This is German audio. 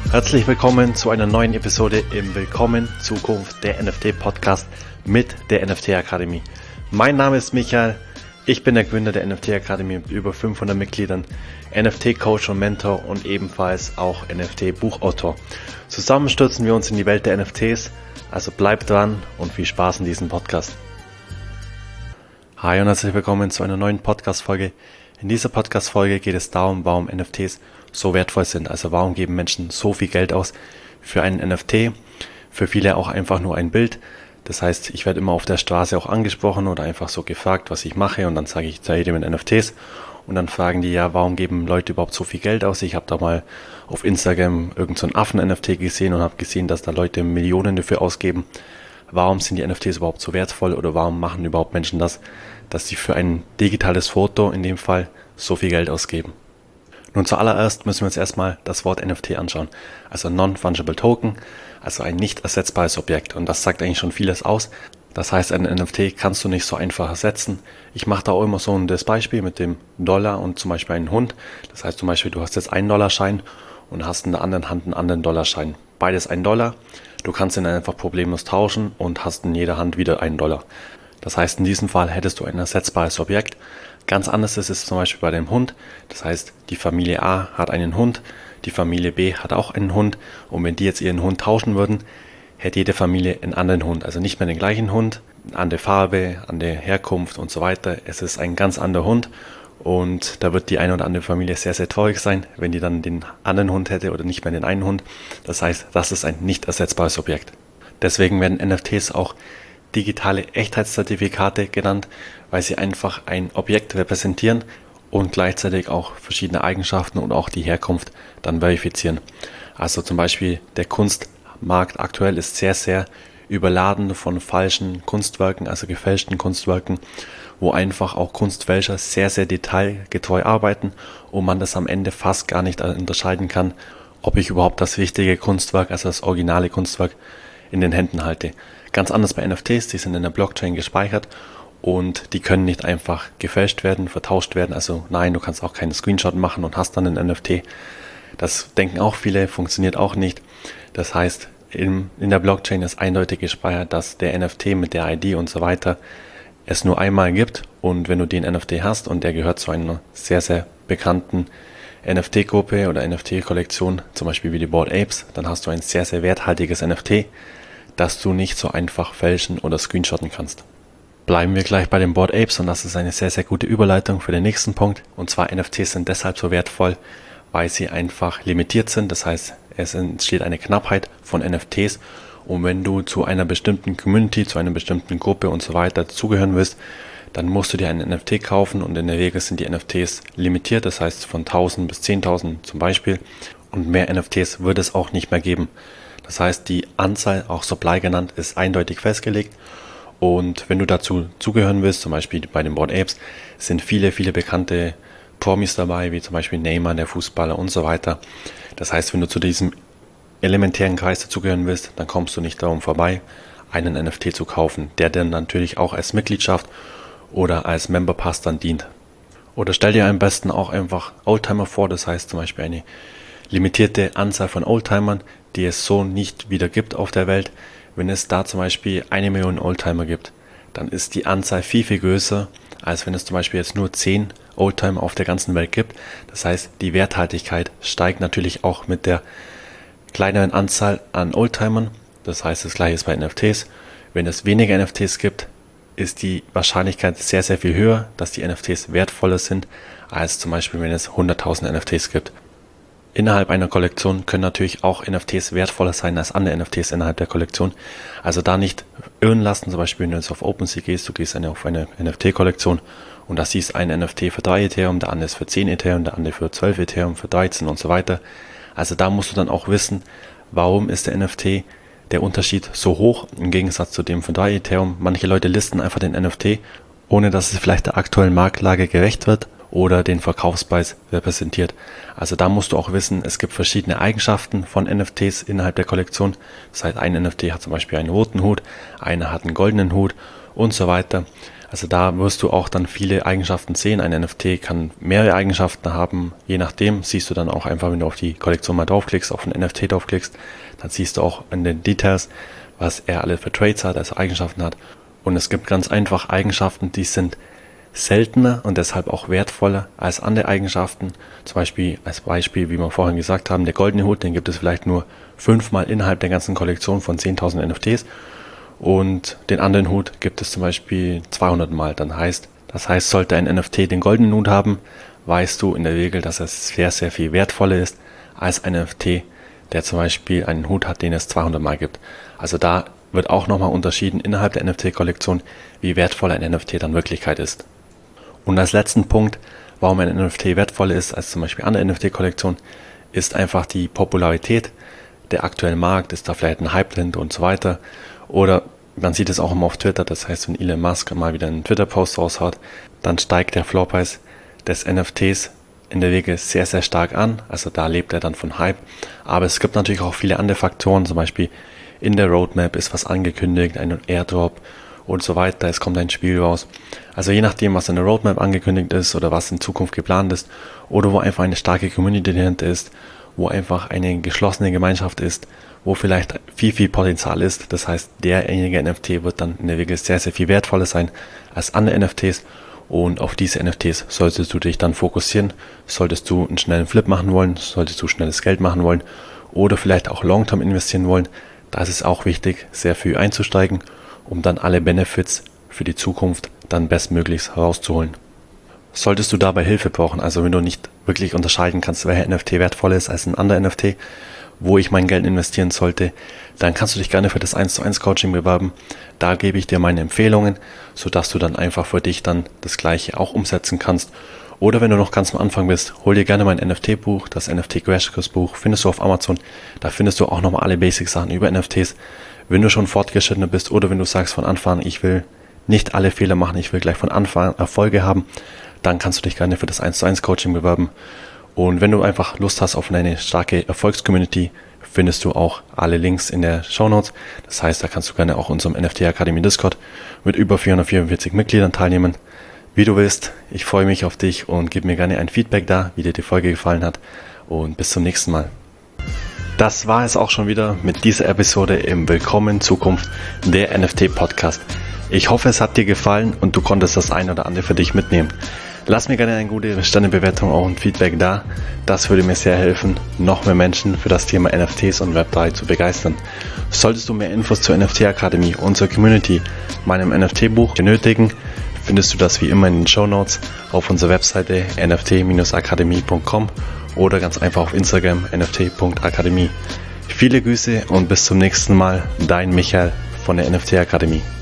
Herzlich willkommen zu einer neuen Episode im Willkommen Zukunft der NFT Podcast mit der NFT Akademie. Mein Name ist Michael, ich bin der Gründer der NFT Akademie mit über 500 Mitgliedern, NFT Coach und Mentor und ebenfalls auch NFT Buchautor. Zusammen stürzen wir uns in die Welt der NFTs, also bleibt dran und viel Spaß in diesem Podcast. Hi und herzlich willkommen zu einer neuen Podcast-Folge. In dieser Podcast-Folge geht es darum, warum NFTs so wertvoll sind. Also warum geben Menschen so viel Geld aus für einen NFT, für viele auch einfach nur ein Bild. Das heißt, ich werde immer auf der Straße auch angesprochen oder einfach so gefragt, was ich mache, und dann sage ich zu jedem mit NFTs und dann fragen die, ja, warum geben Leute überhaupt so viel Geld aus? Ich habe da mal auf Instagram irgend so einen Affen-NFT gesehen und habe gesehen, dass da Leute Millionen dafür ausgeben. Warum sind die NFTs überhaupt so wertvoll oder warum machen überhaupt Menschen das, dass sie für ein digitales Foto in dem Fall so viel Geld ausgeben? Nun, zuallererst müssen wir uns erstmal das Wort NFT anschauen, also Non-Fungible Token, also ein nicht ersetzbares Objekt, und das sagt eigentlich schon vieles aus. Das heißt, ein NFT kannst du nicht so einfach ersetzen. Ich mache da auch immer so das Beispiel mit dem Dollar und zum Beispiel einen Hund. Das heißt zum Beispiel, du hast jetzt einen Dollarschein und hast in der anderen Hand einen anderen Dollarschein. Beides $1. Du kannst ihn einfach problemlos tauschen und hast in jeder Hand wieder $1. Das heißt, in diesem Fall hättest du ein ersetzbares Objekt. Ganz anders ist es zum Beispiel bei dem Hund. Das heißt, die Familie A hat einen Hund, die Familie B hat auch einen Hund, und wenn die jetzt ihren Hund tauschen würden, hätte jede Familie einen anderen Hund. Also nicht mehr den gleichen Hund, andere Farbe, andere Herkunft und so weiter. Es ist ein ganz anderer Hund, und da wird die eine oder andere Familie sehr, sehr traurig sein, wenn die dann den anderen Hund hätte oder nicht mehr den einen Hund. Das heißt, das ist ein nicht ersetzbares Objekt. Deswegen werden NFTs auch digitale Echtheitszertifikate genannt, weil sie einfach ein Objekt repräsentieren und gleichzeitig auch verschiedene Eigenschaften und auch die Herkunft dann verifizieren. Also zum Beispiel der Kunstmarkt aktuell ist sehr, sehr überladen von falschen Kunstwerken, also gefälschten Kunstwerken, wo einfach auch Kunstfälscher sehr, sehr detailgetreu arbeiten und man das am Ende fast gar nicht unterscheiden kann, ob ich überhaupt das richtige Kunstwerk, also das originale Kunstwerk, in den Händen halte. Ganz anders bei NFTs, die sind in der Blockchain gespeichert und die können nicht einfach gefälscht werden, vertauscht werden. Also nein, du kannst auch keinen Screenshot machen und hast dann einen NFT. Das denken auch viele, funktioniert auch nicht. Das heißt, in der Blockchain ist eindeutig gespeichert, dass der NFT mit der ID und so weiter es nur einmal gibt, und wenn du den NFT hast und der gehört zu einer sehr, sehr bekannten NFT-Gruppe oder NFT-Kollektion, zum Beispiel wie die Bored Apes, dann hast du ein sehr, sehr werthaltiges NFT, das du nicht so einfach fälschen oder screenshotten kannst. Bleiben wir gleich bei den Bored Apes, und das ist eine sehr, sehr gute Überleitung für den nächsten Punkt. Und zwar, NFTs sind deshalb so wertvoll, weil sie einfach limitiert sind. Das heißt, es entsteht eine Knappheit von NFTs, und wenn du zu einer bestimmten Community, zu einer bestimmten Gruppe und so weiter zugehören willst, dann musst du dir einen NFT kaufen, und in der Regel sind die NFTs limitiert, das heißt von 1000 bis 10.000 zum Beispiel, und mehr NFTs wird es auch nicht mehr geben. Das heißt, die Anzahl, auch Supply genannt, ist eindeutig festgelegt, und wenn du dazu zugehören willst, zum Beispiel bei den Bored Apes, sind viele, viele bekannte Promis dabei, wie zum Beispiel Neymar, der Fußballer und so weiter. Das heißt, wenn du zu diesem elementären Kreis dazugehören willst, dann kommst du nicht darum vorbei, einen NFT zu kaufen, der dann natürlich auch als Mitgliedschaft oder als Member Pass dann dient. Oder stell dir am besten auch einfach Oldtimer vor, das heißt zum Beispiel eine limitierte Anzahl von Oldtimern, die es so nicht wieder gibt auf der Welt. Wenn es da zum Beispiel 1 Million Oldtimer gibt, dann ist die Anzahl viel, viel größer, als wenn es zum Beispiel jetzt nur 10 Oldtimer auf der ganzen Welt gibt. Das heißt, die Werthaltigkeit steigt natürlich auch mit der kleineren Anzahl an Oldtimern. Das heißt, das gleiche ist bei NFTs. Wenn es weniger NFTs gibt, ist die Wahrscheinlichkeit sehr, sehr viel höher, dass die NFTs wertvoller sind, als zum Beispiel, wenn es 100.000 NFTs gibt. Innerhalb einer Kollektion können natürlich auch NFTs wertvoller sein als andere NFTs innerhalb der Kollektion. Also da nicht irren lassen, zum Beispiel wenn du jetzt auf OpenSea gehst, du gehst auf eine NFT-Kollektion und da siehst ein NFT für 3 Ethereum, der andere ist für 10 Ethereum, der andere für 12 Ethereum, für 13 und so weiter. Also da musst du dann auch wissen, warum ist der NFT, der Unterschied so hoch im Gegensatz zu dem von 3 Ethereum. Manche Leute listen einfach den NFT, ohne dass es vielleicht der aktuellen Marktlage gerecht wird oder den Verkaufspreis repräsentiert. Also da musst du auch wissen, es gibt verschiedene Eigenschaften von NFTs innerhalb der Kollektion. Das heißt, ein NFT hat zum Beispiel einen roten Hut, einer hat einen goldenen Hut und so weiter. Also da wirst du auch dann viele Eigenschaften sehen. Ein NFT kann mehrere Eigenschaften haben. Je nachdem siehst du dann auch einfach, wenn du auf die Kollektion mal draufklickst, auf ein NFT draufklickst, dann siehst du auch in den Details, was er alle für Traits hat, also Eigenschaften hat. Und es gibt ganz einfach Eigenschaften, die sind seltener und deshalb auch wertvoller als andere Eigenschaften. Zum Beispiel, als Beispiel, wie wir vorhin gesagt haben, der goldene Hut, den gibt es vielleicht nur 5-mal innerhalb der ganzen Kollektion von 10.000 NFTs. Und den anderen Hut gibt es zum Beispiel 200 Mal. Das heißt, sollte ein NFT den goldenen Hut haben, weißt du in der Regel, dass es sehr, sehr viel wertvoller ist als ein NFT, der zum Beispiel einen Hut hat, den es 200 Mal gibt. Also da wird auch nochmal unterschieden innerhalb der NFT-Kollektion, wie wertvoll ein NFT dann in Wirklichkeit ist. Und als letzten Punkt, warum ein NFT wertvoller ist als zum Beispiel andere NFT-Kollektionen, ist einfach die Popularität. Der aktuelle Markt, ist da vielleicht ein Hype drin und so weiter. Oder man sieht es auch immer auf Twitter, das heißt, wenn Elon Musk mal wieder einen Twitter-Post raushaut, dann steigt der Floorpreis des NFTs in der Regel sehr, sehr stark an. Also da lebt er dann von Hype. Aber es gibt natürlich auch viele andere Faktoren, zum Beispiel in der Roadmap ist was angekündigt, ein Airdrop und so weiter. Es kommt ein Spiel raus. Also je nachdem, was in der Roadmap angekündigt ist oder was in Zukunft geplant ist oder wo einfach eine starke Community dahinter ist, wo einfach eine geschlossene Gemeinschaft ist, wo vielleicht viel, viel Potenzial ist. Das heißt, derjenige NFT wird dann in der Regel sehr, sehr viel wertvoller sein als andere NFTs. Und auf diese NFTs solltest du dich dann fokussieren. Solltest du einen schnellen Flip machen wollen, solltest du schnelles Geld machen wollen oder vielleicht auch Long-Term investieren wollen. Da ist es auch wichtig, sehr früh einzusteigen, um dann alle Benefits für die Zukunft dann bestmöglichst herauszuholen. Solltest du dabei Hilfe brauchen, also wenn du nicht wirklich unterscheiden kannst, welcher NFT wertvoller ist als ein anderer NFT, wo ich mein Geld investieren sollte, dann kannst du dich gerne für das 1:1 Coaching bewerben. Da gebe ich dir meine Empfehlungen, sodass du dann einfach für dich dann das Gleiche auch umsetzen kannst. Oder wenn du noch ganz am Anfang bist, hol dir gerne mein NFT-Buch, das NFT Crash Course Buch, findest du auf Amazon. Da findest du auch nochmal alle Basic-Sachen über NFTs. Wenn du schon fortgeschrittener bist oder wenn du sagst von Anfang an, ich will nicht alle Fehler machen, ich will gleich von Anfang an Erfolge haben, dann kannst du dich gerne für das 1:1 Coaching bewerben. Und wenn du einfach Lust hast auf eine starke Erfolgscommunity, findest du auch alle Links in der Shownotes. Das heißt, da kannst du gerne auch unserem NFT Akademie Discord mit über 444 Mitgliedern teilnehmen. Wie du willst, ich freue mich auf dich und gib mir gerne ein Feedback da, wie dir die Folge gefallen hat. Und bis zum nächsten Mal. Das war es auch schon wieder mit dieser Episode im Willkommen in Zukunft, der NFT Podcast. Ich hoffe, es hat dir gefallen und du konntest das ein oder andere für dich mitnehmen. Lass mir gerne eine gute Sternebewertung auch und Feedback da. Das würde mir sehr helfen, noch mehr Menschen für das Thema NFTs und Web3 zu begeistern. Solltest du mehr Infos zur NFT Akademie, unserer Community, meinem NFT-Buch benötigen, findest du das wie immer in den Shownotes auf unserer Webseite nft-akademie.com oder ganz einfach auf Instagram nft.akademie. Viele Grüße und bis zum nächsten Mal, dein Michael von der NFT Akademie.